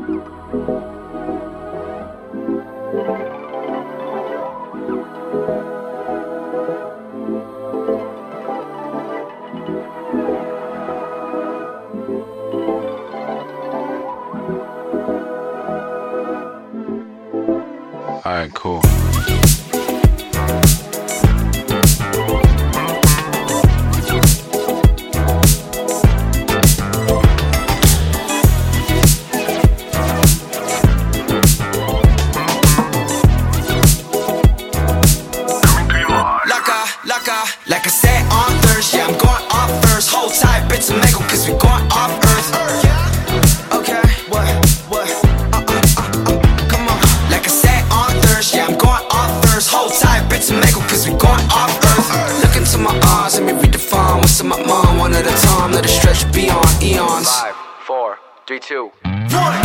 Alright, cool. Like I said on Thursday, yeah, I'm going off first. Hold tight, bits of Mego, cause we going off Earth. Okay, what, come on. Like I said on Thursday, yeah, I'm going off first. Hold tight, bits of Mego, cause we going off Earth. Look into my eyes, let me redefine what's in my mind. One at a time, let it stretch beyond eons. 5, 4, 3, 2, 1.